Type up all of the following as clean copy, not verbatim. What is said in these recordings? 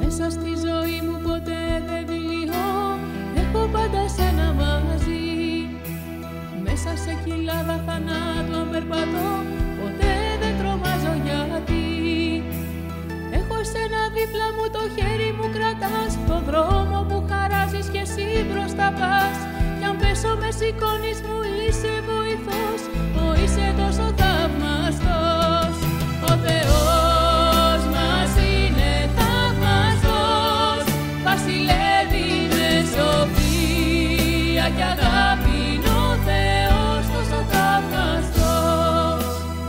Μέσα στη ζωή μου ποτέ δεν δηλειώ, έχω πάντα σένα μαζί. Μέσα σε κοιλάδα θανάτου αν περπατώ, ποτέ δεν τρομάζω γιατί. Έχω εσένα δίπλα μου, το χέρι μου κρατάς, το δρόμο που χαράζεις κι εσύ μπροστά πας. Κι αν πέσω με σηκώνεις, μου είσαι βοηθός, είσαι τόσο θαυμαστός. Ο Θεός μας είναι θαυμαστός, βασιλεύει με σοφία κι αγάπη, είναι ο Θεός τόσο θαυμαστός.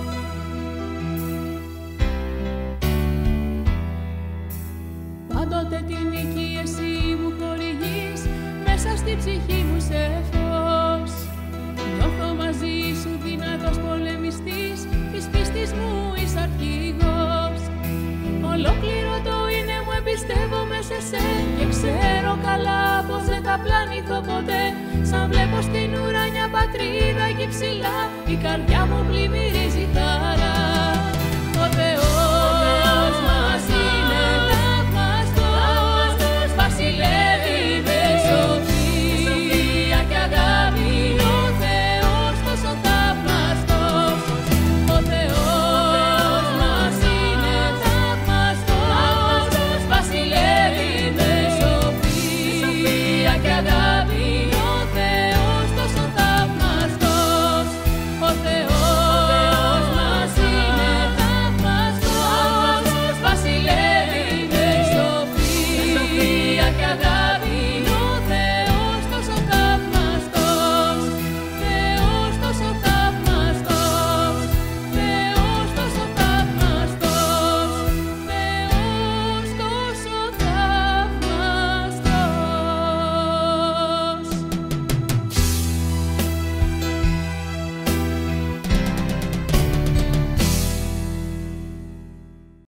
Πάντοτε την νίκη εσύ μου χορηγείς, μέσα στη ψυχή μου σε φως. Νιώθω μαζί σου δυνατός πολεμιστής, της πίστης μου είσαι αρχηγός. Ολόκληρο το είναι μου εμπιστεύομαι σε σένα και ξέρω καλά πως δεν θα πλανηθώ ποτέ. Σαν βλέπω στην ουρανιά πατρίδα εκεί ψηλά, η καρδιά μου